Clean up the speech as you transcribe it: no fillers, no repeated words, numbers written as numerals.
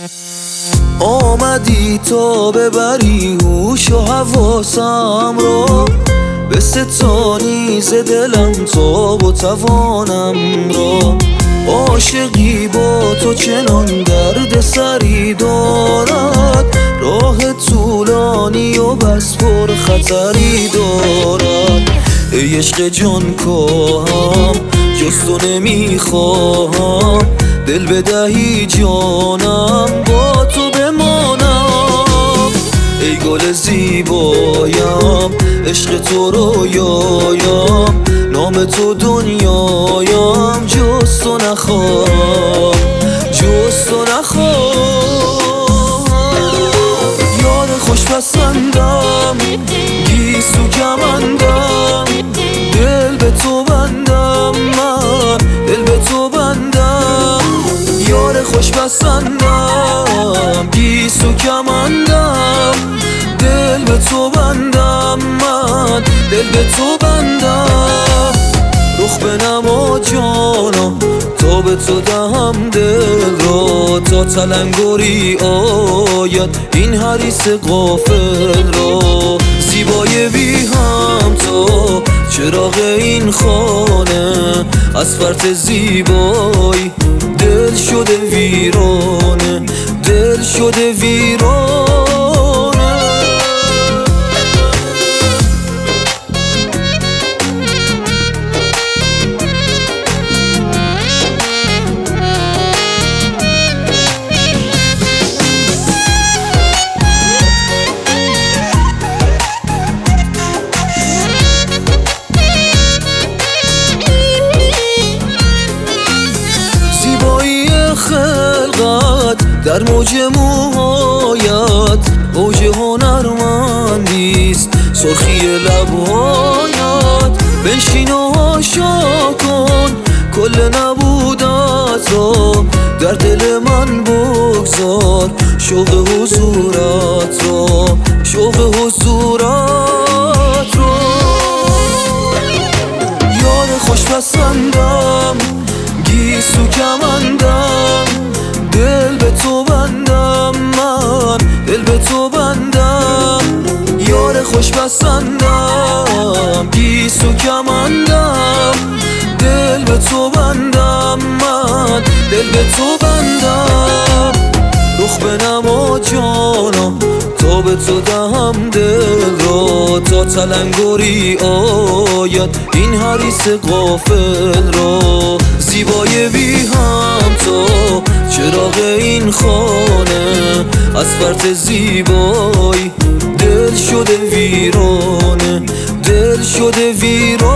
آمدی تا ببری هوش و حواسم را، به ستانی ز دلم تاب و توانم را. عاشقی با تو چنان درد سری دارد، راه طولانی و بس پر خطری دارد. ای عشق جان کاهم جز تو نمیخواهم، دل بدهی جانم با تو بمانم. ای گل زیبایم عشق تو رویایم، نام تو دنیایم، جز تو نخواهم، جز تو نخواهم. یار خوش پسندم گیسو کمندم، دل به تو بندم من، دل به تو بندم. یار خوش پسندم گیسو کمندم، دل به تو بندم من، دل به تو بندم. رخ بنما جانا تا به تو دهم دل را، تا تلنگری آید این حریص غافل را. زیبای بی هم تو چراغ این خانه، از فرط زیبایی دل شده ویرانه، دل شده ویرانه. خلقت در موج موهایت، اوج هنرمندیست سرخی لبهایت. بنشین و هاشا کن کل نبودت را، در دل من بگذار شوق حضورت را، شوق حضورت را. یار خوش پسندم گیسو کمندم، دل به تو بندم من، دل به تو بندم. یار خوش پسندم گیسو کمندم، دل به تو بندم من، دل به تو بندم. رخ بنما جانا تا به تو دهم دل را، تا تلنگری آید این حریص غافل را. زیبای بی هم تو چراغ این خانه، از فرط زیبایی دل شده ویرانه، دل شده ویرانه.